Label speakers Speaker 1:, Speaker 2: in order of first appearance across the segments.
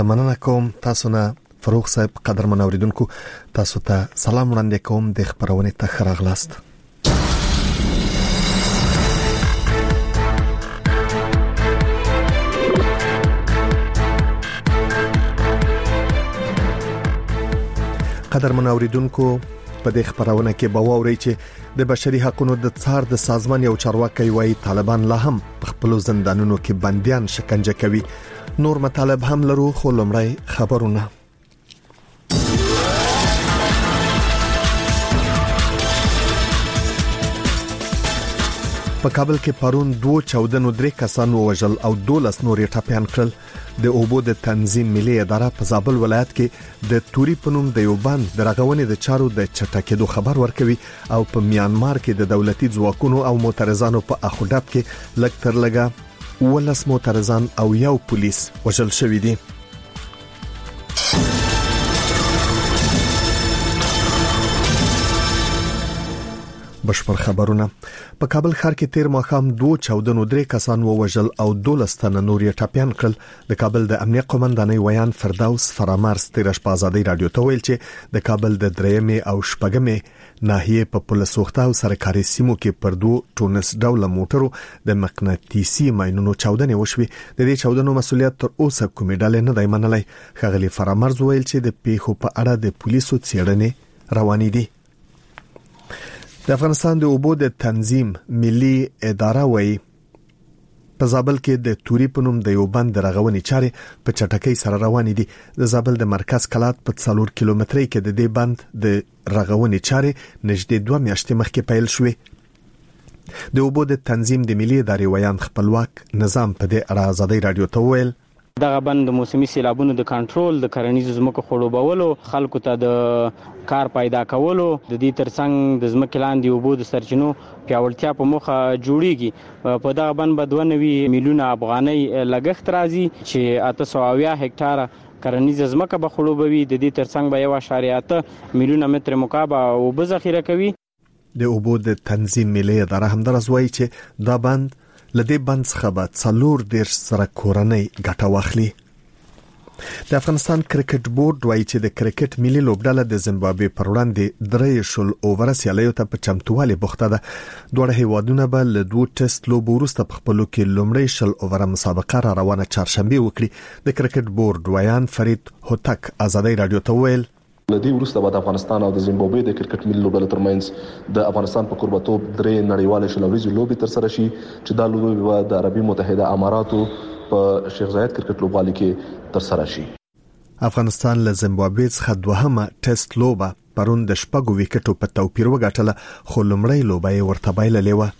Speaker 1: مننه کوم تاسو نه فروغ صاحب. قدرمن اوریدونکو، تاسو ته سلام وړاندې کوم. د خبرونې ته ښه راغلاست. قدرمن اوریدونکو، په دې خبرونه کې به واورئ چې د بشري حقوقو د څار د سازمان یو چارواکي وایي طالبان لا هم په خپل زندانونو کې بنديان شکنجه کوي. نور مطالب هم لرو، خو لومړی خبرونه. په کابل کې پرون 2 چاودنو 3 کسان ووژل او 12 نور ټپيان کړل. د اوبو د تنظیم ملي اداره په زابل ولایت کې د توري پنوم د یو بند د رغونې د چارو د چټکېدو خبر ورکوي او په میانمار کې د دولتي ځواکونو او معترضانو په اخوډب کې لږ تر لږه 12 معترضان او یو پولیس وژل شوی دي. بشپړ خبرونه. په کابل ښار کې تیر ماښام 2 چاودنو 3 کسان ووژل او 12 تنه نور ټپيان کړل. د کابل د امنیت قومندانۍ ویان فردوس فرامرز تیر شپه آزادۍ رادیو ته ویل چې د کابل د 3مې او 4مې ناحیه په پولیسوخته او سرکاري سیمو کې پر 2 ټونس ډول موټرو د مقناطیسي ماینونو چاودنې وشوي. د دې چاودنو مسؤلیت تر اوسه کومې ډلې نه دی منلای. ښاغلي فرامرز ویل چې د پیښو په اړه د پولیسو څېړنې روانې دي. د افغانستان د اوبو د تنظیم ملي اداره وایي په زابل کې د توري پنوم د یو بند رغونې چارې په چټکۍ سره روانې دي. د زابل د مرکز کلات په 4 کیلومترۍ کې د دې بند د رغونې چارې نږدې 2 میاشتې مخکې پیل شوې. د اوبو د تنظیم د ملي ادارې ویان خپلواک نظام په دې اړه آزادۍ رادیو ته ویل
Speaker 2: دغه بند د موسمي سیلابونو د کنټرول، د کرنیزو ځمکو خړوبولو، خلکو ته د کار پیدا کولو، د دې ترڅنګ د ځمکې لاندې اوبو د سرچینو پیاوړتیا په موخه جوړیږي. په دغه بند به 2 میلیونه افغانۍ لګښت راځي چې 870 هکټاره کرنیزه ځمکه به خړوبوي. د دې ترڅنګ به 1.8 میلیونه متر مکعب اوبه ذخیره کوي.
Speaker 1: د اوبو د تنظیم ملي اداره همدارس وایي چې دا بند لدې بند څخه به 4 سره کورنۍ ګټه واخلي. د افغانستان کرکټ بورډ وایي چې د کرکټ ملي لوبډله د زیمبابوې پر وړاندې 3 اوور سیالیو ته په چمتووالي بوخته ده. دوه هیوادونه به له 2 ټیسټ لوبو وروسته په خپلو کې لومړی 0 اوور مسابقه را روانه چهارشنبه وکړي. د کرکټ بورډ ویان فرید هوتک آزادۍ رادیو ته ویل
Speaker 3: لدی وروسته بعد افغانستان او د زیمبابوې د کرکټ ملي لوبډلې ترمنځ د افغانستان په قربتوب 3 نړیوال شلوريزي لوبي تر سره شي چې دا لوبي د عربي متحده اماراتو په شیخ زاید کرکټ لوبغالي کې تر سره شي.
Speaker 1: افغانستان له زیمبابوې څخه دوهمه ټیسټ لوبه پرون د 6 وکټو په توپیر وګټله، خو لومړی لوبه یې ورته بایللې و.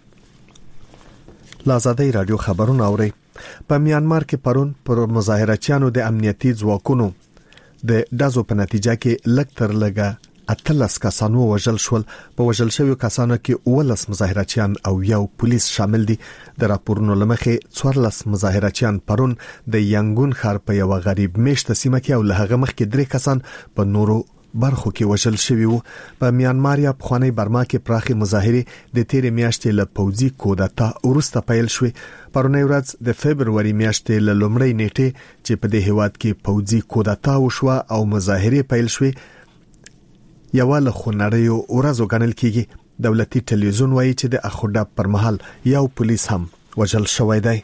Speaker 1: آزادۍ رادیو خبرونه اوري. په میانمار کې پرون پر مظاهرچیانو د امنیتي ځواکونو د دازو په نتیجه کې لږ تر لږه 18 کسان وژل شول. په وژل شویو کسانو کې 19 مظاهرچیان او یو پولیس شامل دي. د راپورونو لمخې 14 مظاهرچیان پرون د یانګون ښار په یو غریب میشته سیمه کې او له هغه مخکې 3 کسان په نورو برخو کې وژل شوي وو. په میانمار یا پخوانی برما کې پراخي مظاهره د تیر میاشتې له پوځي کودتا وروسته پیل شوې. پرونی ورځ د فبرवरी میاشتې له لومړۍ نیټې چې په دې هیواد کې پوځي کودتا وشوه او مظاهره پیل شوې یو له خنړیو ورځو ګڼل کیږي. دولتي ټلویزیون وایي چې د اخوډب پر مهال یو پولیس هم وژل شوی دی.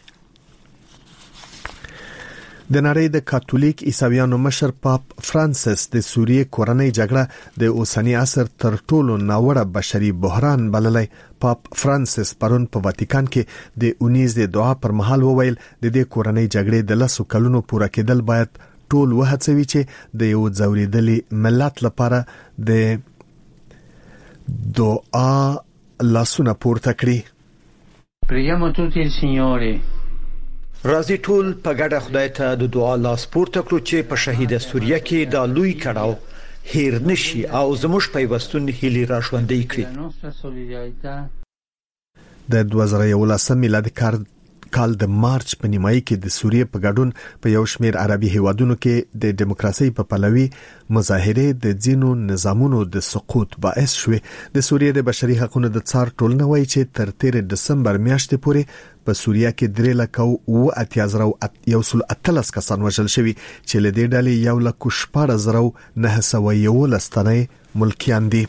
Speaker 1: د نړۍ د کاتولیک عیسویانو مشر پاپ فرانسیس د سوریې کورنۍ جګړه د اوسنی عصر تر ټولو ناوړه بشري بحران بللی. پاپ فرانسیس پرون په واتیکان کې د اونیز د دعا پر مهال وویل د دې کورنۍ جګړې د 10 کلونو پوره کېدل باید ټول وهڅوي چې د یو ځورېدلي ملت لپاره د دعا لاسونه پورته کړي.
Speaker 4: Preghiamo tutti il Signore.
Speaker 5: راځي ټول په ګډه خدای ته د دعا لاس پورته کړو چې په شهید سوریه کې د لوی کړهو هیر نشي او زموږ پیوستون هلي را ژوندۍ کړي. د 2011 میلادي
Speaker 1: کال د مارچ په نیمایي کې د سوریې په ګډون په یو شمېر عربي هیوادونو کې د دیموکراسي په پلوي مظاهره د ځینو نظامونو د سقوط باعث شوې. د سوریې د بشري حقوقو د څار ټولنه وایي چې تر 13 دسمبر میاشتې پورې په سوریه کې 3,113 کسان وژل شوي چې له دې ډلې 1,14,911 تنه ملکیان دي.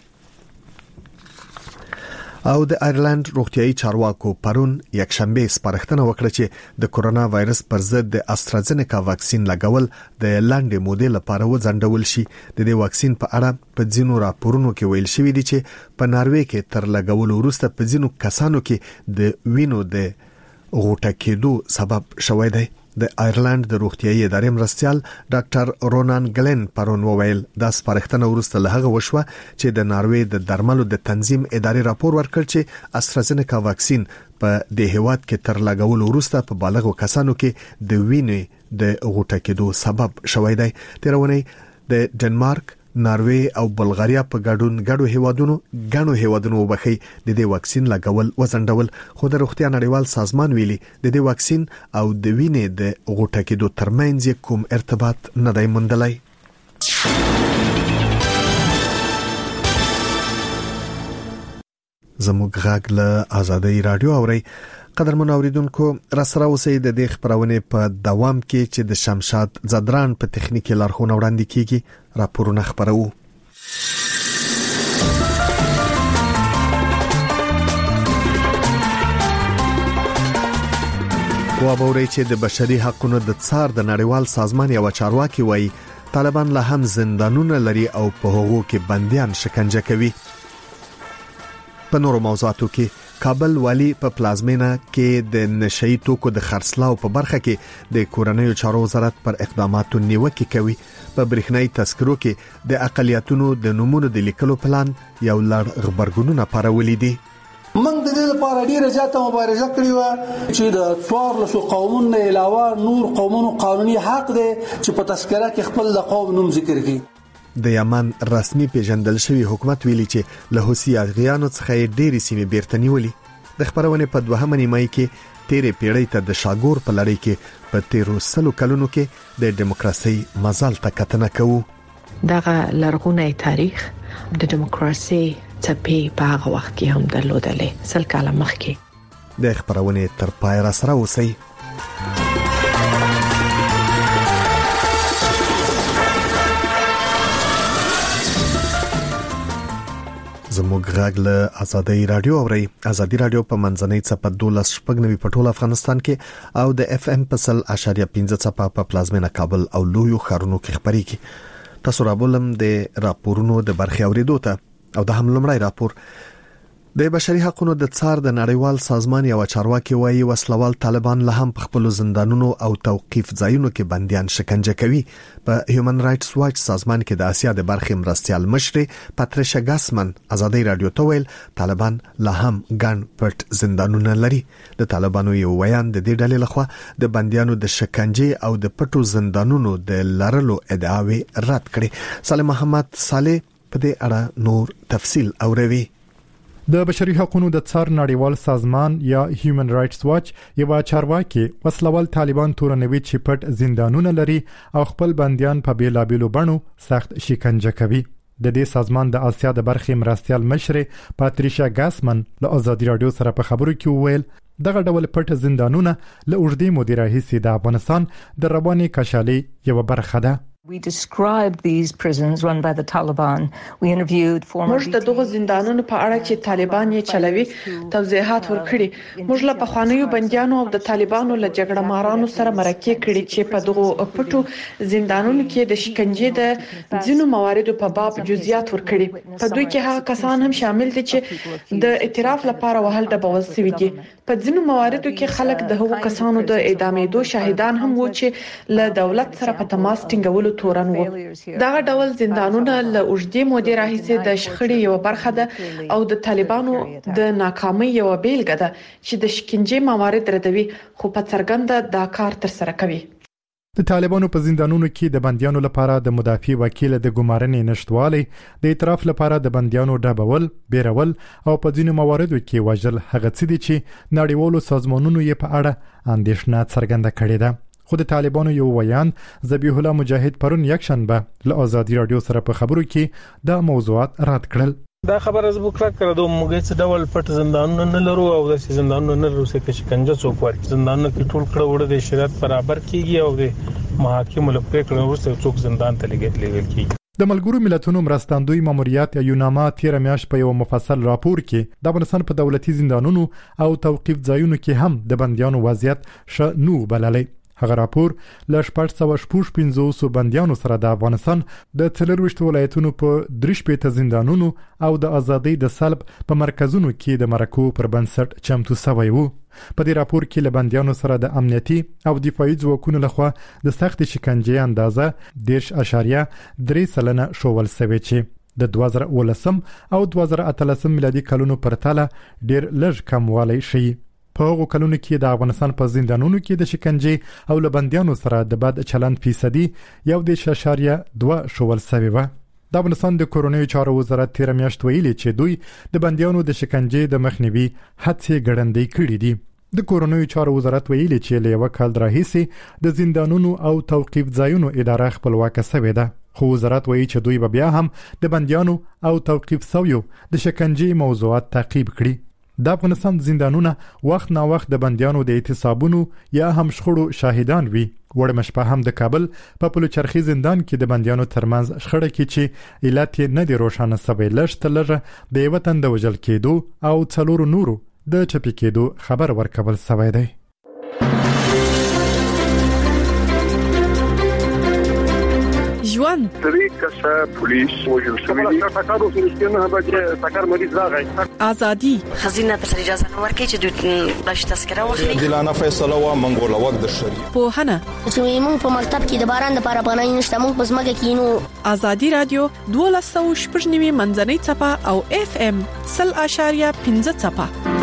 Speaker 1: او د آیرلند روغتیايي چارواکو پرون یک شنبه سپارښتنه وکړه چې د کورونا وایرس پر ضد د استرازینیکا واکسین لګول د لاندې مودې لپاره وځنډول شي. د دې واکسین په اړه په ځینو راپورونو کې ویل شوی دی چې په ناروې کې تر لګولو وروسته په ځینو کسانو کې د وینو د غوټه کېدو سبب شوی دی. د آیرلند د روغتیايي ادارې مرستيال ډاکټر رونان ګلن پرون وویل دا سپارښتنه وروسته له هغه وشوه چې د ناروې د درملو د تنظیم ادارې راپور ورکړ چې استرازینیکا واکسین په د هیواد کې تر لګولو وروسته په بالغو کسانو کې د وینې د غوټه کېدو سبب شوی دی. تیرونه د ډنمارک، ناروې او بلغاریا په ګڼو هیوادونو وبخي د دې واکسین لګول وزندول. خو د روغتیا نړیوال سازمان ویلي د دې واکسین او د وینې د غوټه کېدو ترمنځ کوم ارتباط نه دی موندلی. زموږ غږ له آزادۍ رادیو اوري. قدرمن اوریدونکو را سره اوسئ د دې خبرونه په دوام کې چې د شمشاد زدران په تخنیکی لارښوونه وړاندې کیږي. راپورونه خبرو. وابوري چې د بشري حقوقو د څار د نړیوال سازمان یو چارواکي وایي طالبان له هم زندانونه لري او په هغو کې بنديان شکنجه کوي. په نورو موضوعاتو کې کابل والی په پلازمینه کې د نشئی توکو د خرڅلاو په برخه کې د کورنیو چارو وزارت پر اقداماتو نیوکه کوي. په برېښنايي تذکرو کې د اقلیتونو د نومونو د لیکلو پلان یو لړ خبرګونونه پارولې دي.
Speaker 6: من د دې لپاره ډیره زیاته مبارزه کړې و چې د څوارلسو قومونو علاوه نور قومونو قانوني حق دی چې په تذکره کې خپل د قوم نوم ذکر کړي.
Speaker 1: د یمن رسمي پیژندل شوی حکومت ویلي چې له حوثیانو څخه ډېری سیمې بیرته نیولې. د خبرونه په دوهمه نیمایي کې تیرې پیړۍ ته د شاګور په لړۍ کې په 13 کلونو کې د دیموکراسي مزال ته کتنه کوو.
Speaker 7: دغه لرغونی تاریخ د دیموکراسي څپې په هغه وخت کې هم درلودلې 100 کاله مخکې.
Speaker 1: د خبرونه تر پای را سره اوسئ. زموږ غږ له آزادۍ رادیو اوري. آزادۍ رادیو په منځنۍ څپه 12 په ټول افغانستان کې او د اف ام په 100.15 څپه په پلازمینه کابل او لویو ښارونو کې خبريږي. تاسو رابولم د راپورونو د برخې اوریدو ته او د هم لمړی راپور د بشري حقوقو د څار د نړیوال سازمان یو چارواکي وایي وسلوال طالبان له هم په خپل زندانونو او توقيف ځایونو کې بنديان شکنجه کوي. په هیومن رائټس واچ سازمان کې د آسیا د برخې مرستيال مشر پاتریشا ګاسمن آزادۍ رادیو ته ویل طالبان له هم ګڼ پټ زندانونه لري. د طالبانو یو ویان د دې ډلې لخوا د بنديانو د شکنجه او د پټو زندانونو د لرلو ادعاوې رد کړې. صالح محمد صالح په دې اړه نور تفصیل اوروي.
Speaker 8: د بشري حقوقو د څار نړیوال سازمان یا هیومن رائټس واچ یو چارواکي وسلوال طالبان تورنوي چې پټ زندانونه لري او خپل بنديان په بیلابیلو بڼو سخت شکنجه کوي. د دې سازمان د آسیا د برخې مرستيال مشر پاتریشا ګاسمن له آزادۍ رادیو سره په خبرو کې وویل دغه ډول پټ زندانونه له اوږدې مودې راهیسې د افغانستان د رواني کشالۍ یو برخه ده.
Speaker 9: We described these prisons run by the Taliban. We interviewed former
Speaker 10: موږ د دغه زندانونو په اړه چې طالبان یې چلوي توضیحات ورکړي. موږ له پخوانیو بنديانو او د طالبانو له جګړه مارانو سره مرکه کړي چې په دغه پټو زندانونو کې د شکنجې د ځینو مواردو په باب جزئیات ورکړي. په دوی کې هغه کسان هم شامل دي چې د اعتراف لپاره وهل د بوز سوي دي. په ځینو مواردو کې خلک د هغو کسانو د اعدامېدو شاهدان هم وو چې له دولت سره په تماس ټینګولو تورن وو. دغه ډول زندانونه له اوږدې مودې راهیسې د شخړې یو برخه ده او د طالبانو د ناکامۍ یو بیلګه ده چې د شکنجې موارد ردوي خو په څرګنده دا کار تر سره کوي.
Speaker 8: د طالبانو په زندانونو کې د بنديانو لپاره د مدافع وکیل د ګمارنې نشټوالي د اعتراف لپاره د بنديانو ډبول، بیرول او په ځینو مواردو کې وژل هغه څه دي چې نړیوالو سازمانونو یې په اړه اندېښنه څرګنده کړې ده. خو د طالبانو یو ویان ذبیح الله مجاهد پرون یکشنبه له آزادي رادیو سره په خبرو کې دا موضوعات رد کړل.
Speaker 11: دا خبره زه وکړه کړو موږ څه ډول پټ زندانونه نه لرو او د زندانونو نه لرو چې شکنجه څوک ورکړي. زندانونه کې ټول کړه وړه د شریعت برابر کیږي او د محاکمو لپاره کړه ورسره څوک زندان ته لګیدل کیږي.
Speaker 8: د ملګرو ملتونو مرستندوی ماموریت یا یوناما تیر میاشت په یو مفصل راپور کې د افغانستان په دولتي زندانونو او توقيف ځایونو کې هم د بنديانو وضعیت ښه نه بللی. هغه راپور له 455 بنديانو سره د افغانستان د 23 ولایتونو په 3 زندانونو او د ازادۍ د سلب په مرکزونو کې د مرکو پر بنسټ چمتو شوی وو. په دې راپور کې له بنديانو سره د امنیتي او دفاعي ځواکونو لخوا د سخت شکنجې اندازه 10.3% شوول شوی چې د 2019 او 2018 میلادي کلونو پر تله ډیر لږ کموالی شي. په هغو کلونو کې د افغانستان په زندانونو کې د شکنجې او لبنديانو سره د بد چلند فیصدي 1.2 شوول شوی و. د افغانستان د کورونیو چارو وزارت تیر میاشت ویلي چې دوی د بنديانو د شکنجې د مخنیوي هڅې ګړندۍ کړې دي. د کورونیو چارو وزارت ویلي چې له یو کال راهیسې د زندانونو او توقيف ځایونو اداره خپلواکه شوې ده. خو وزارت وایي چې دوی بیا هم د بنديانو او توقيف شویو د شکنجې موضوعات تعقیب کړي. د افغانستان زندانونه وخت نا وخت د بنديانو د اعتصابونو یا هم شخړو شاهدان وي. وړ مشپه هم د کابل په پلوچرخي زندان کې د بنديانو ترمنځ شخړه کې چې علت نه دی روښانه شوی لږ تلغه د وطن د وجل کېدو او څلورو نورو د چپی کېدو خبر ورکول شوی دی.
Speaker 12: ژوند
Speaker 13: طریقه پولیس وجل شوی تاکارو فلسطینه به تاکار مریض راغی.
Speaker 12: ازادي
Speaker 14: خزینه پر اجازه نه ورکړي چې دوی بلش تذکره واخلي.
Speaker 15: دلانه فیصله وا منګول وخت د شریعت
Speaker 12: په هنه
Speaker 16: چې موږ په مکتب کې د باران لپاره پناه نشته موږ په ځمکه کې نو.
Speaker 12: ازادي رادیو 12.9 منځنۍ چپه او FM 0.5 چپه.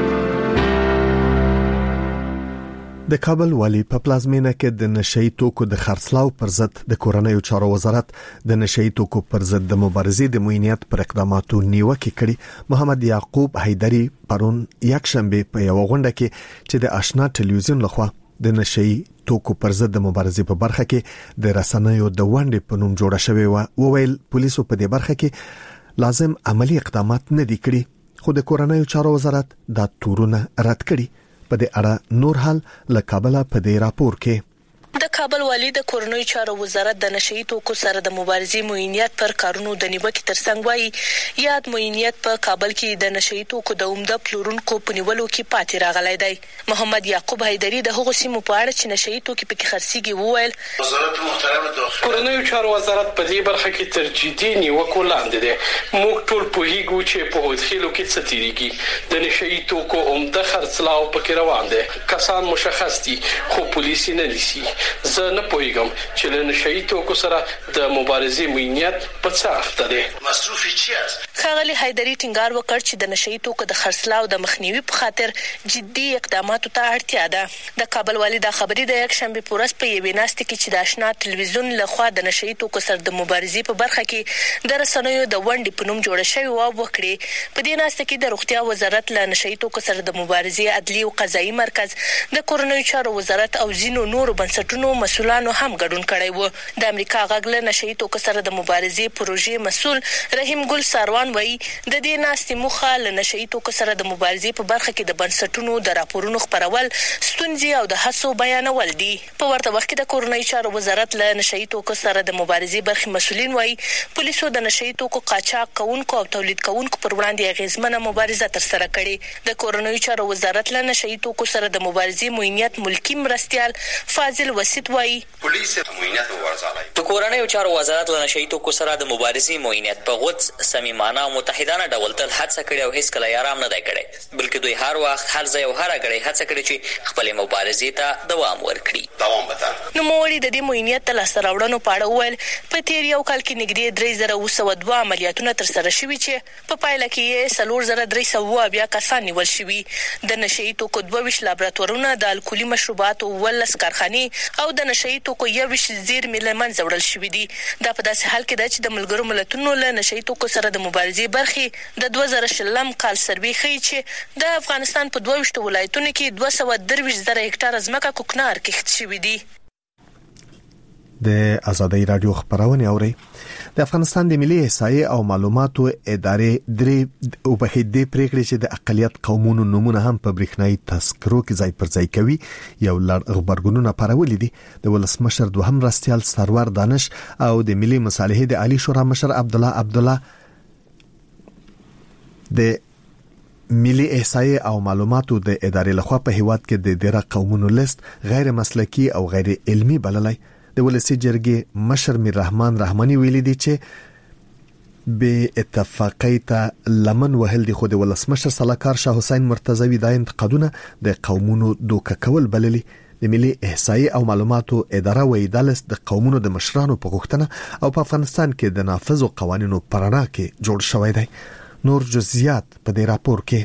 Speaker 1: د کابل والی په پلازمینه کې د نشئی توکو د خرڅلاو پر ضد د کورنیو چارو وزارت د نشئی توکو پر ضد د مبارزې د موینیت پر اقداماتو نیوکه کړې. محمد یعقوب حیدری پرون یکشنبه په یو غونډه کې چې د آشنا ټلویزیون لخوا د نشئی توکو پر ضد د مبارزې په برخه کې د رسنیو د وړاندې په نوم جوړه شوی و ویل پولیسو په دې برخه کې لازم عملی اقدامات نه دي کړی خو د کورنیو چارو وزارت دا تورونه رد کړي. په دې اړه نور حال له کابل په دې راپور کې
Speaker 17: د کابل والی د کورنیو چارو وزارت د نشئی توکو سره د مبارزې موینیت پر کارونو د نیوکې ترڅنګ وایي یاد موینیت په کابل کې د نشئی توکو د عمده پلورونکو په نیولو کې پاتې راغلی دی. محمد یعقوب حیدری د هغو سیمو په اړه چې نشئی توکي پکې خرڅيږي وویل
Speaker 18: وزارت محترم د کورنیو چارو وزارت په دې برخه کې تر جدي نیوکو لاندې دی. موږ ټول پوهیږو چې په هوتخیلو کې څه تیریږي. د نشئی توکو عمده خرڅلاو پکې روان دي. کسان مشخص دي خو پولیس نه نیسي. زه نه پوهیږم چې له نشئی توکو سره د مبارزې موینیت په څه اخته دي.
Speaker 17: مصرفي چیز خغلی حیدری ټینګار وکړ چې د نشئی توکو د خرڅلاو د مخنیوي په خاطر جدي اقداماتو ته اړتیا ده. د کابل والی د خبرې د یک شنبه پورس په یوه ناست کې چې د آشنا ټلویزیون لخوا د نشئی توکو سره د مبارزې په برخه کې د رسنیو د ونډې په نوم جوړ شوی و وکړي. په دې ناست کې د روغتیا وزارت له نشئی توکو سره د مبارزې عدلي او قضایي مرکز د کورنیو چارو وزارت او ځینو نورو بنسټونو مسولانو هم ګډون کړی وو. د امریکا غږ له نشئی توکو سره د مبارزې پروژې مسول رحیم ګل ساروان وایي د دې ناستې موخه له نشئی توکو سره د مبارزې په برخه کې د بنسټونو د راپورونو خپرول ستونزې او د هڅو بیانول دي. په ورته وخت کې د کورنیو چارو وزارت له نشئی توکو سره د مبارزې برخې مسولین وایي پولیسو د نشئی توکو قاچاق کوونکو او تولید کوونکو پر وړاندې اغیزمنه مبارزه ترسره کړې. د کورنیو چارو وزارت له نشئی توکو سره د مبارزې موینیت ملکی مرستيال فاضل وسید وایي
Speaker 19: پولیس موینیت ورزالای د کورنیو چارو وزارت له نشئی توکو سره د مبارزې موینیت په غوڅ صمیمانه عادلانه او متحدانه ډول تل هڅه کړې او هیڅ کله آرام نه دی کړی، بلکې دوی هر وخت هر ځای او هر غړی هڅه کړې چې خپلې مبارزې ته دوام ورکړي.
Speaker 17: نوموړي د دې معاینات ته لاسته راوړنو په اړه وویل په تیر یو کال کې نږدې 3902 عملیاتونه ترسره شوي چې په پایله کې یې 4300 کسان نیول شوي. د نشهیي توکو 22 لابراتوارونه، د الکولي مشروباتو 18 کارخانې او د نشهیي توکو 21 زیرمې له منځه وړل شوي دي. دا په داسې حال کې ده چې د ملګرو ملتونو له نشهیي توکو سره د مبارزې برخې د 2020 کال سروې ښیي چې د افغانستان په 22 ولایتونو کې 223,000 هکټاره ځمکه کوکنار کښت شوي دي.
Speaker 1: د آزادۍ رادیو خبرونه اوري. د افغانستان د ملي احصایې او معلوماتو ادارې درې وبهیدې پریکړې چې د اقلیت قومونو نمونه هم په برېښنايي تذکرو کې ځای پر ځای کوي یو لړ خبرګونونه پارولې دي. د ولسمشر دوهم مرستیال سرور دانش او د ملي مصالحې د عالی شورا مشر عبدالله د ملي احصایې او معلوماتو د ادارې لخوا په هیواد کې د ډیره قومونو لیست غیر مسلکي او غیر علمي بللای. د ولسی جرګې مشر میر رحمان رحماني ویلي دی چې به اتفاقی ته لمن وهل دي. خو د ولسمشر صلاحکار شاه حسین مرتضوی دا انتقادونه د قومونو دوکه کول بللي. د ملي احصایې او معلوماتو اداره وایي د لیست د قومونو د مشرانو په غوښتنه او په افغانستان کې د نافذو قوانینو پرانا کې جوړ شوی دی. نور جزئیات په دې راپور کې.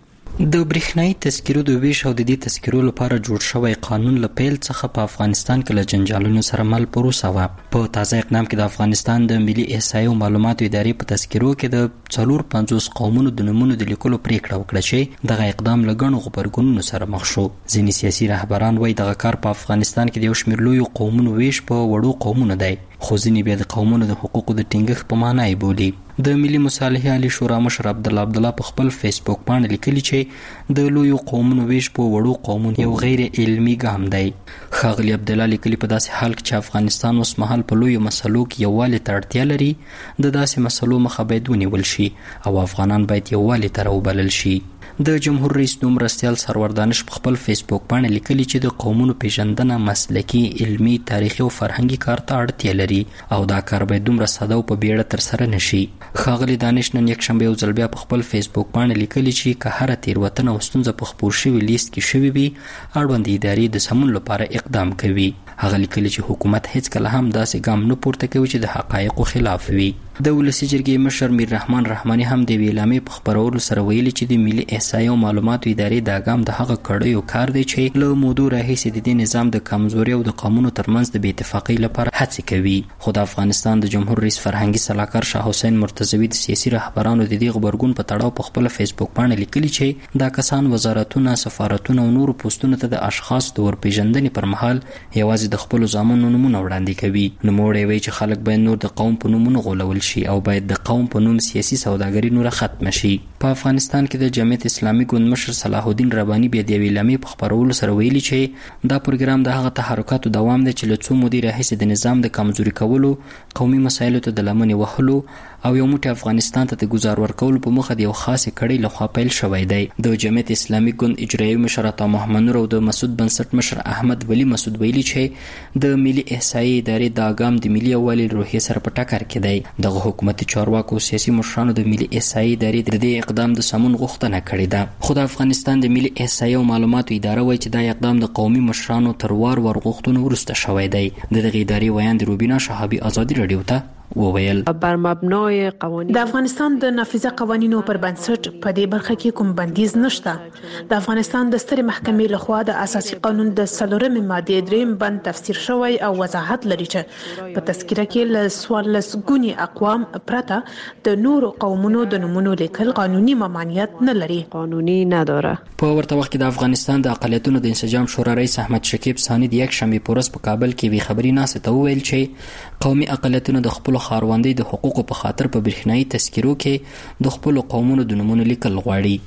Speaker 20: د برېښنايي تذکرو د ویش او د دې تذکرو لپاره جوړ شوی قانون له پیل څخه په افغانستان کې له جنجالونو سره مل پروسه وه. په تازه اقدام کې د افغانستان د ملي احصایې او معلوماتو ادارې په تذکرو کې د 450 قومونو د نومونو د لیکلو پریکړه وکړه چې دغه اقدام له ګڼو غبرګونونو سره مخ شو. ځینې سیاسي رهبران وایي دغه کار په افغانستان کې د یو شمېر لویو قومونو ویش په وړو قومونو دی، خو ځینې بیا د قومونو د حقوقو د ټینګښت په معنا یې بولي. د ملي مصالحې عالی شورا مشر عبدالله په خپل فیسبوک باندې لیکلي چې د لویو قومونو ویش په وړو قومونو یو غیر علمي ګام دی. ښاغلي عبدالله لیکلي په داسې حال کې چې افغانستان اوس مهال په لویو مسلو کې یووالي ته اړتیا لري، د داسې مسلو مخه باید ونیول شي او افغانان باید یووالي ته راوبلل شي. د جمهور رئیس نوم مرستیال سرور دانش په خپل فیسبوک باندې لیکلي چې د قومونو پیژندنه مسلکي، علمي، تاریخي او فرهنګي کار ته اړتیا لري او دا کار باید دومره ساده او په بیړه ترسره نشي. ښاغلي دانش نن یکشنبه یو ځل بیا په خپل فیسبوک باندې لیکلي چې که هره تېروتنه او ستونزه په خپور شوي لیست کې شوې وي، اړوند ادارې د سمون لپاره اقدام کوي. هغه لیکلي چې حکومت هیڅ کله هم داسې ګام نه پورته کوي چې د حقایقو خلاف وي. د ولسی جرګې مشر میر رحمان رحماني هم د ویلامې په خبرولو سره ویلي چې د ملي احصایې او معلوماتو ادارې دا ګام د هغه کړیو کار دی چې له مودو راهیسې د دې نظام د کمزوري او د قومونو ترمنځ د بې اتفاقۍ لپاره هڅې کوي. خو د افغانستان د جمهور رئیس فرهنګي صلاحکار شاه حسین مرتضوی د سیاسي رهبرانو د دې غبرګون په تړاو په خپل فیسبوک باندې لیکلي چې دا کسان وزارتونه، سفارتونه او نورو پوسټونو ته د اشخاص د ورپېژندنې پر مهال یوازې د خپلو زامنو نومونه وړاندې کوي. نوموړی وایي چې خلک باید نور د قوم په نومونو غولول شي او باید د قوم په نوم سیاسي سوداګري نوره ختمه شي. په افغانستان کې د جمعیت اسلامي ګوند مشر صلاح الدین رباني بیا د یوې اعلامیې په خپرولو سره ویلي چې دا پروګرام د هغه تحرکاتو دوام دی چې له څو مودې راهیسې د نظام د کمزوري کولو، قومي مسایلو ته د لمنې وهلو او یو موټی افغانستان ته د ګزار ورکولو په موخه د یو خاصې کړۍ لخوا پیل شوی دی. د جمعیت اسلامي ګوند اجرایي مشر عطا محمد نور او د مسعود بنسټ مشر احمد ولی مسعود ویلي چې د ملي احصایې ادارې دا ګام د ملي یووالي روحیې سره په ټکر کې دی. دغه حکومتي چارواکو او سیاسي مشرانو د ملي احصایې ادارې د دې اقدام د سمون غوښتنه کړې ده. خو د افغانستان د ملي احصایې او معلوماتو اداره وایي چې دا اقدام د قومي مشرانو تر وار غوښتنو وروسته شوی دی. د دغې ادارې ویاند روبینا شهابي ازادي رادیو ته وویل
Speaker 21: بر مبنای قوانین د افغانستان د نافذه قوانینو پر بنسټ په دې برخه کې کوم بندیز نشته. د افغانستان د سترې محکمې لخوا د اساسي قانون د 4 ماده 3 بند تفسیر شوی او وضاحت لري چې په تذکره کې له 14 ګونی اقوام پرته د نورو قومونو د نومونو لیکل قانوني ممانعت نه لري، قانوني نداره.
Speaker 20: په ورته وخت کې د افغانستان د اقلیتونو د انسجام شورا رئیس احمد شکیب ثانی د یکشنبه په ورځ په کابل کې وی خبري ناسته ته وویل چې قومي اقلیتونو د خپل خاروندۍ د حقوقو په خاطر په برېښنايي تذکرو کې د خپل قومونو د نومونو لیکل غواړي.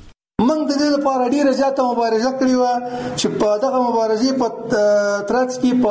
Speaker 6: موږ د دې لپاره ډیره زیاته مبارزه کړې و چې په دغه مبارزې په ترڅ کې په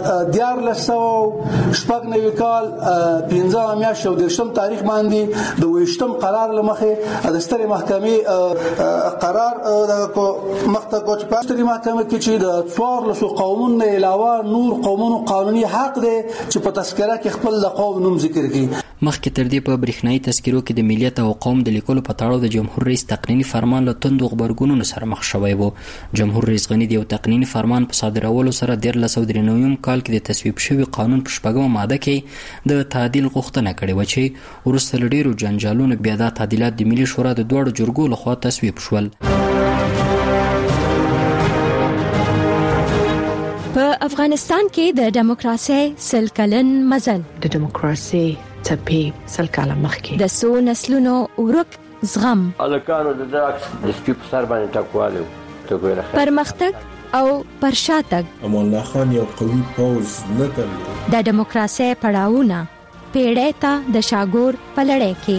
Speaker 6: 1490 کال 15 میاشتې او 10 تاریخ باندې د 20 قرار لمخې د سترې محکمې قرار د مخته کوچ په سترې محکمې کې چې د 14 قومونو علاوه نور قومونو قانوني حق دی چې په تذکره کې خپل د قوم نوم ذکر کړي.
Speaker 20: مخکې تر دې په برېښنایي تذکرو کې د ملیت او قوم د لیکلو په تړاو د جمهور رئیس تقنینی فرمان له توندو غبرګونونو سره مخ شوی و. جمهور رئیس غنی د یو تقنینی فرمان په صادرولو سره 1393 کال کې د تصویب شوی قانون په 4مه ماده کې د تعدیل غوښتنه کړې و چې وروسته له ډېرو جنجالونو بیا دا تعدیلات د ملي شورا د دواړو جرګو لخوا تصویب شول.
Speaker 2: په افغانستان کې د دیموکراسي سلکلن مزل
Speaker 7: د دیموکراسي څپې سلکاله مخکې
Speaker 2: د سو نسلونو ورک زغم
Speaker 22: الکانو د داکس د سپیپ سر باندې ټکواله
Speaker 2: پرمختګ او پرشاتګ
Speaker 23: امان الله خان یو قوي پوز نه درلود.
Speaker 2: د دیموکراسي پړاوونه پیړۍ ته د شاګور پلړې کې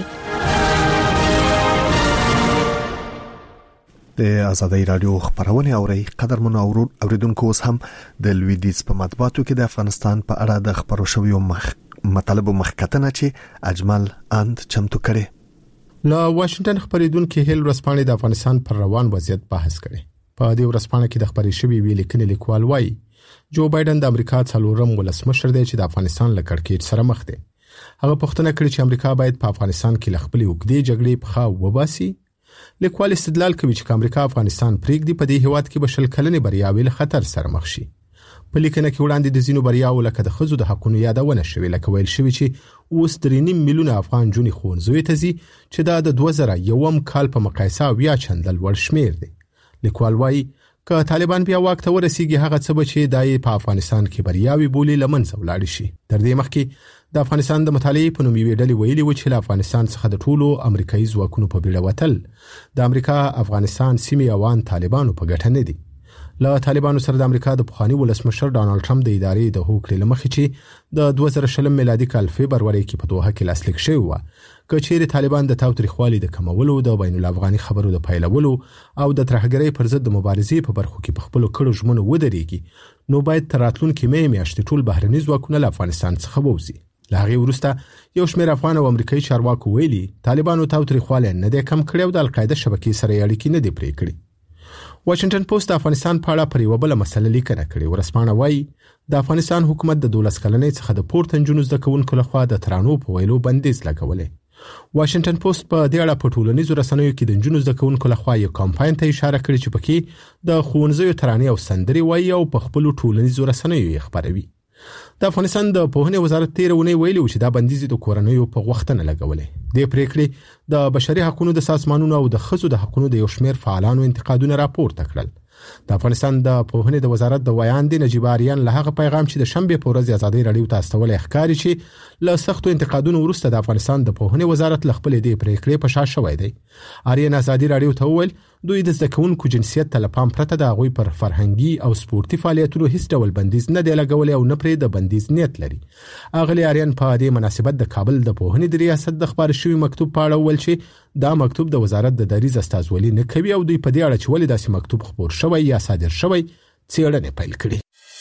Speaker 1: د آزادۍ رادیو خبرونه اوري قدرمن اوریدونکو اوس هم د لویدیز په مطبوعاتو کې د افغانستان په اړه د خبرو شویو مطالبه مخکتنه چې اجمل اند چمتو کړي.
Speaker 24: لا واشنگټن خبرېدونکو هیل ورسپانې د افغانستان پر روان وضعیت بحث کړي. په دې ورسپانې کې د خبرې شوی ویل کېنه لیکوال وایي جو بایدن د امریکا څلورم ولسمشر دی چې د افغانستان له کړکېچ سره مخ دی. هغه پوښتنه کړې چې امریکا باید په افغانستان کې لخپلې وګړي جګړې په خوا وباسي. لیکوال استدلال کوي چې امریکا افغانستان پریږدي په دې هیواد کې بشل کلنې بریاوي له خطر سره مخ شي. په لیکنه کې وړاندې د زینو بریاو لکه د خزو د حقونو یادونه شوې لکه ویل شوی چې اوس 3.5 میلیونه افغان جونې ښوونځیو ته ځي چې دا د 2001 کال په مقایسه بیا چندل ور شمیر دی. لیکوال وایي که طالبان بیا واک ته ورسیږي هغه څه به چې دای په افغانستان کې بریاوي بولی لمنځه ولاړ شي. تر دې مخکې د افغانستان د مطالعې په نوم یوې ډلې ویلي و چې له افغانستان څخه د ټولو امریکایي ځواکونو په بیړه وتل د امریکا افغانستان سیمې اوان طالبانو په ګټه نه دي. له طالبانو سره د امریکا د پخوانی ولسمشر ډانلډ ټرمپ د ادارې د هوکړې لمخې چې د 2020 میلادي کال فبرवरी کې په دوحه کې لاسلیک شوی و کچېره طالبان د تاوتریخوالي د کمولو د بین الافغاني خبرو د پایلولو او د ترهګرۍ پر ضد د مبارزې په برخو کې په خپل کړو ژمنو ودرېږي نو باید تراتلونکو میاشتې ټول بهرني ځواکونه له افغانستان څخه ووځي. له هغې وروسته یو شمېر افغان او امریکایي چارواکو ویلي طالبانو تاوتریخوالی نه دی کم کړی او د القاعده شبکې سره اړیکې نه دی پرې کړې. واشنگټن پوسټ د افغانستان په اړه پر یو بل مسله لیکنه کړې. ورسپانه وایي د افغانستان حکومت د 12 کلنۍ څخه د پورته نجونو زده کوونکو لخوا د ترانو په ویلو بندیز لګولې. واشنگټن پوسټ په دې اړه په ټولنیزو رسنیو کې د نجونو زده کوونکو لخوا یو کمپاین ته اشاره کړې چې پکې د ښوونځیو ترانې او سندرې وایي او په خپل ټولنیزو رسنیو یې خبروي. د افغانستان د پوهنې وزارت تیرونه ویلي چې دا بندیز د کورنیو په وختونه لګولې. د پریکړې د بشري حقوقو د سازمانونو او د خزو د حقوقو د یو شمېر فعالانو انتقادونه راپورته کړل. د افغانستان د پوهنې د وزارت د ویاندې نجیب آریان له هغه پیغام چې د شنبه په ورځ آزادۍ رادیو ته استولې ښکاری چې له سختو انتقادونو وروسته د افغانستان د پوهنې وزارت له خپل دې پریکړې په شا شوی دی. آریان آزادۍ رادیو ته وویل دوی د زده کوونکو جنسیت ته لپام پرته د هغوی پر فرهنګي او سپورتي فعالیتونو هیڅ ډول بندیز نه دی لګولې او نه پرې د بندیز نیت لري. اغلی آریان په دې مناسبت د کابل د پوهنې د ریاست د خبر شوی مکتوب په اړه ویل چې دا مکتوب د وزارت د دریز استازولي نه کوي او دوی په دې اړه چې ولې داسې مکتوب خبر شوی یا صادر شوی څېړنه پیل کړي.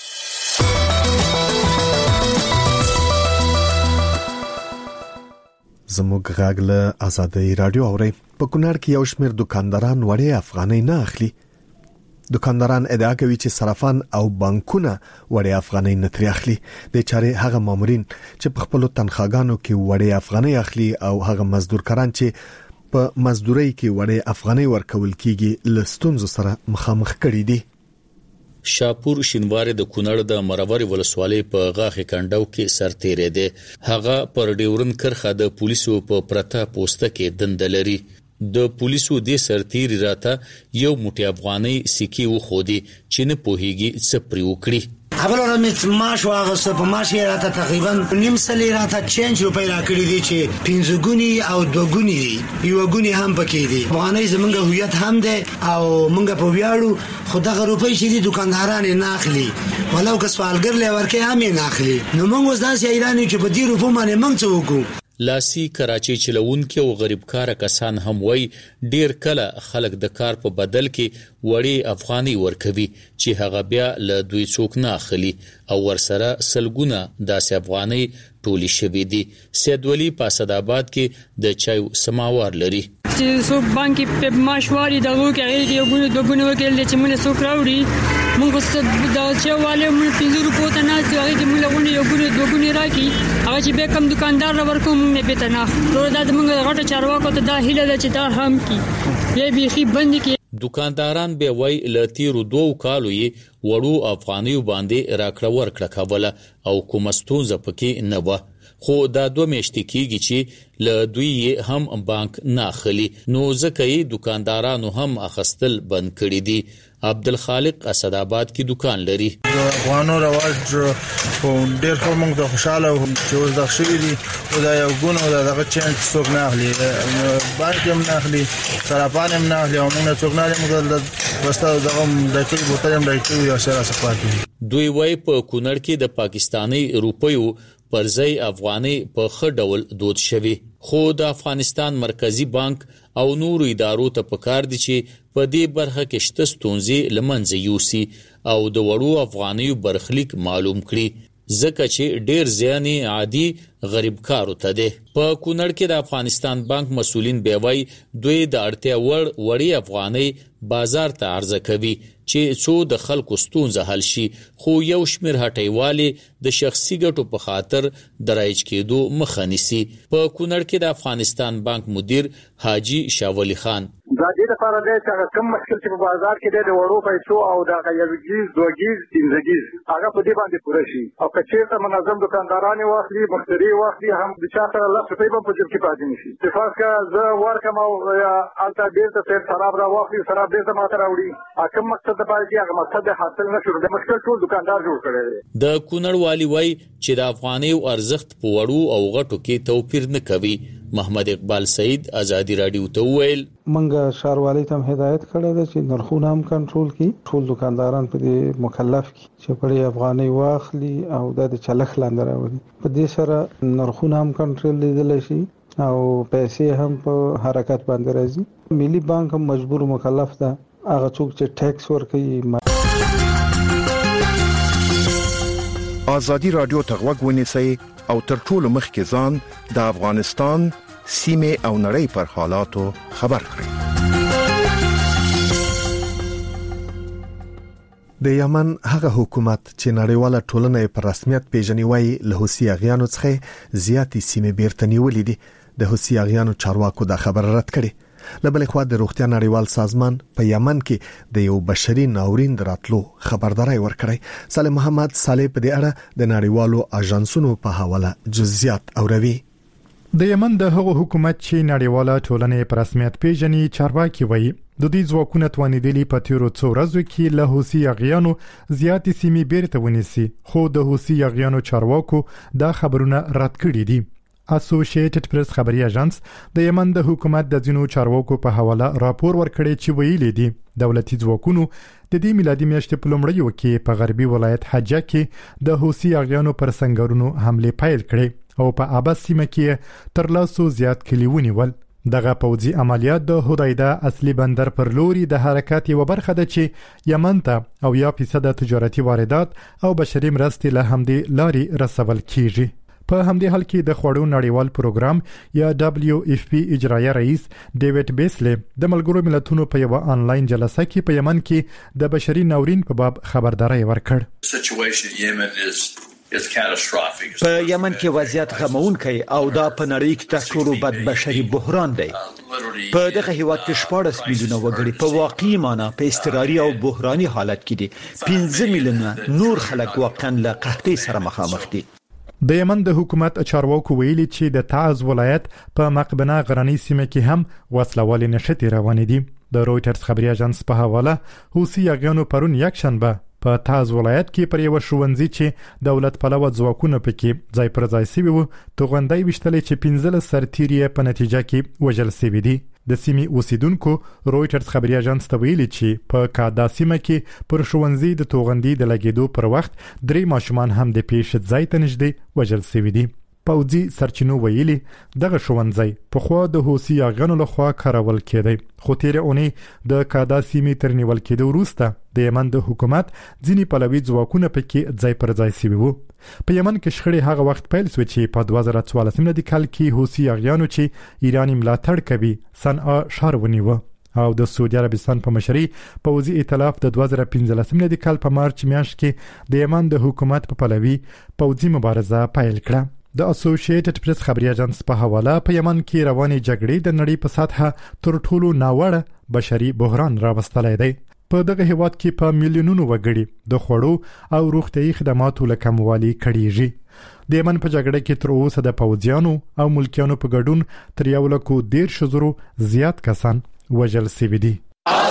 Speaker 1: زموږ غږ له آزادۍ رادیو اوري. په کونړ کې یو شمېر دکانداران وړې افغانۍ نه اخلي. دکانداران ادعا کوي چې صرافان او بانکونه وړې افغانۍ نه ترې اخلي. د چارې هغه مامورین چې په خپل تنخواګانو کې وړې افغانۍ اخلي او هغه مزدورکاران چې په مزدورۍ کې وړې افغانۍ ورکول کیږي له ستونزو سره مخامخ کړي دي.
Speaker 25: شاپور شینواري د کونړ د مرور ولسوالۍ په غاخې کنداو کې سرتیری دی. هغه پر ډیورن کرخه د پولیسو په پرتا پوسټه کې دند لري. د پولیسو د سرتیری راته یو موټی افغانۍ سکی و خودي چې نه پوهیږي څه پرې وکړي.
Speaker 26: اول ورځ ماش واغسته په ماش یې راته تقریبا نیم سلې راته 5 روپۍ راکړي دي چې 5 ګونی او 2 ګونی یو ګونی هم پکې دي. افغانۍ زمونږ هویت هم ده او مونږ په ویاړو خدغه روپۍ چې دي دکانداران نه اخلي ولو که سوالګر لې ورکه هم نه اخلي. نو مونږ اوس داسې ایرانی چې په دې روپو باندې مونږ څه وکړو.
Speaker 25: لاسي کراچي چلوونکي او غریبکار کسان هم وای ډیر کله خلک د کار په بدل کې وړي افغاني ورکوي چې هغه بیا له دوی څوک نه اخلي او ورسره سلګونه داسې افغاني ټولي شوي دي. سید ولی په اسداباد کې د چایو سماوار لري
Speaker 3: چې څوک بانکي په ماشواري دغه کې هغه یو ګونو دوګونو وکړل چې موږ څوک راوړي موږ څه دا چې والے موږ 50 روپو ته نه چې هغه کې موږ یو ګونو دوګونو راکې هغه چې به کم دکاندار ورکو موږ نه پته نه دا موږ غټه چارواکو ته دا هیله ده چې دا هم کی یې بيخي بند کی.
Speaker 25: دکانداران به وای لتیرو 2 کالو یې وړو افغانیو باندې راکړه ورکړه کوله او کومستون زپکې نه و خو دا 2 میاشتې کېږي چې له دوی هم بانک نه اخلي نو ځکه یې دکاندارانو هم اخستل بند کړي دي. عبدالخالق اسداباد کې دکان لري.
Speaker 4: افغانو رواج په ډېر خو موږ د خوشاله چې اوس د شوی دي او دا یو ګونو دغه چینج څوک نه اخلي بانک هم نه اخلي صرافان هم نه اخلي او موږ څوک نه موږ د بستا دغه د کلی بوتل هم راکړي یا سره سپاتي.
Speaker 25: دوی وای په کونړ کې د پاکستاني روپیو پرځای افغاني په خړ ډول دود شوی خو د افغانستان مرکزی بانک او نورو ادارو ته پکار دي چې په دې برخه کې شته ستونزې لمنځه یوسي او د وړو افغانیو برخلیک معلوم کړي ځکه چې ډیر زیاني عادي غریبکارو ته ده. په کونړ کې د افغانستان بانک مسؤلین بیوي دوی د اړتیا وړي افغاني بازار ته عرضه کوي چې څو د خلکو ستونزه حل شي خو یو شمیر هټیوالي د شخصي ګټو په خاطر درایج کېدو مخه نیسي. په کونړ کې د افغانستان بانک مدیر حاجی شاولی خان
Speaker 5: دا دې لپاره دی چې کوم مشکل چې په بازار کې د وړو پیسو او د غیرجیز دوګیز تینځګیز هغه په دې باندې پوره شي او کچېرته منظم دکانداران واخلي مشتري واخلي هم د چا سره لاس په په جيب کې پاتې نشي. اتفاق کا زه ورکم او البته ډېر څه خراب را واخلي سره ډېر ماته راوړي کوم مقصد د پاره هغه مقصد حاصل نشو د مشکل ټول دکاندار جوړ کړي دي.
Speaker 25: د کونړ والی وای چې د افغاني ارزښت په وړو او غټو کې توپیر نه کوي. محمد اقبال سعید آزادی رادیو ته ویل
Speaker 9: منګه ښاروالۍ ته هدایت کړی دی چې نرخونه هم کنټرول کړي ټول دکانداران په دې مکلف کړي چې په افغاني واخلي او د چلخ لاندې راوړي په دې سره نرخونه هم کنټرول لیدل شي او پیسې هم په حرکت باندې راځي. ملي بانک هم مجبور مکلف ده هغه څوک چې ټیکس ورکوي.
Speaker 10: آزادی رادیو ته غوږ ونیسئ او تر ټولو مخکې ځان د افغانستان سیمه او نړۍ پر حالاتو خبر کړئ.
Speaker 1: د یمن هغه حکومت چې نړیواله ټولنه په رسمیت پیژني وایي له حوثي اغیانو څخه زیاتې سیمې بیرته نیولې دي. د حوثي اغیانو چارواکو دا خبر رد کړي. لبل خو د روغتیا نړیوال سازمان په یمن کې د یو بشري ناورین دراتلو خبرداري ورکړی. صالح محمد صالح په دې اړه د نړیوالو اژانسونو په حواله جزئیات اوروي.
Speaker 8: د یمن د هغو حکومت چې نړیواله ټولنه په رسمیت پیژني چارواکي وایي د دې ځواکونو توانیدلی په تیرو څو ورځو کې له حوثي اغیانو زیاتې سیمې بیرته ونیسي خو د حوثي اغیانو چارواکو دا خبرونه رد کړي دي. اسوسییټډ پریس خبري اژانس د یمن د حکومت د ځینو چارواکو په حواله راپور ورکړی چې ویلي دي دولتي ځواکونو د دې میلادي میاشتې په لومړیو کې په غربي ولایت حجه کې د حوثي اغیانو پر سنگرونو حمله پیل کړې او په اباس سیمه کې تر لاسو زیات کلی ونیول. دغه پوځي عملیات د هدایده اصلي بندر پر لوري د حرکت یو برخه ده چې یمن ته او 1% تجارتي واردات او بشري مرستې له همدې لاري رسول کیږي. په همدې حال کې د خوړو نړیوال پروګرام یا WFP اجرایه رئیس ډیوډ بیسلی د ملګرو ملتونو په یو آنلاین جلسه کې په یمن کې د بشري ناورین په باب خبرداري ورکړ.
Speaker 11: په یمن کې وضعیت غمونکی او دا په نړۍ کې تر ټولو بد بشري بحران دی. په دغه هیواد کې 14 میلیونه وګړي په واقعي معنی په اضطراري او بحراني حالت کې دي. 15 میلیونه نور خلک واقعا له قحطۍ سره مخامخ دي.
Speaker 8: د یمن د حکومت چارواکو ویلي چې د تعز ولایت په مقبنه غرنی سیمه کې هم وسلوالې نشټې روانې دي. د رويټرز خبري اژانس په حواله حوثي اغیانو پرون یکشنبه په تعز ولایت کې پر یو ښوونځي چې دولت پلوه ځواکونه پکې ځای پر ځای سوي وو توغندۍ وشتلې چې 15 سرتیری په نتیجه کې وژل شوي دي. د سیمې اوسیدونکو رويټرز خبري اژانس ته ویلي چې په کادا سیمه کې پر ښوونځي د توغندۍ د لګیدو پر وخت 3 ماشومان هم د پیښې ځای ته نږدې وژل شوي دي. پوځي سرچینو ویلي دغه ښوونځی په خوا د حوثي یاغانو لخوا کارول کېدی خو تیره اونۍ د کادا سیمې تر نیول کېدو وروسته د یمن د حکومت ځینې پلوي ځواکونه پکې ځای پر ځای شوي وو. په یمن کې شخړې هغه وخت پیل شوې چې په 2014 میلادي کال کې حوثي یاغیانو چې ایرانی ملاتړ کوي صنعا ښار ونیوه او د سعودي عربستان په مشرۍ پوځي ائتلاف د 2015 میلادي کال په مارچ میاشت کې د یمن د حکومت په پلوي پوځي مبارزه پیل کړه. د اسوسییټډ پریس خبري اژانس په حواله په یمن کې روانې جګړې د نړۍ په سطحه تر ټولو ناوړه بشري بحران راوستلی دی. په دغه هیواد کې په میلیونونو وګړي د خوړو او روغتیايي خدماتو له کموالي کړيږي. د یمن په جګړه کې تر اوسه د پوځیانو او ملکیانو په ګډون تر 1,10,000 زیات کسان وژل شوي دي.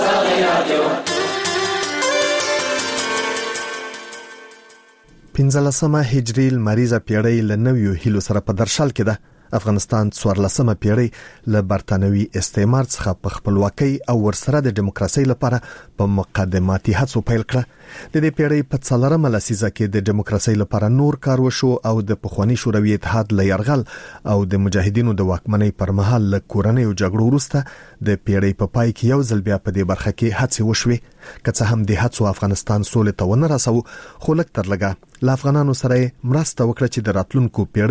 Speaker 1: پنځلسمه هجري لمریزه پیړۍ له نویو هیلو سره په درشل کې ده. افغانستان 14مه پیړۍ له برتانوي استعمار څخه په خپلواکۍ او ورسره د دیموکراسي لپاره په مقدماتي هڅو پیل کړه. د دې پیړۍ په 4مه لسیزه کې د دیموکراسي لپاره نور کار وشو او د پخوانی شوروي اتحاد له یرغل او د مجاهدینو د واکمنۍ پر مهال له کورنۍ جګړو وروسته د پیړۍ په پای کې یو ځل بیا په دې برخه کې هڅې وشوي. که څه هم د هڅو افغانستان سولې ته ونه رسو، خو لږ تر لږه له افغانانو سره مرسته وکړه چې د راتلونکو پیړۍ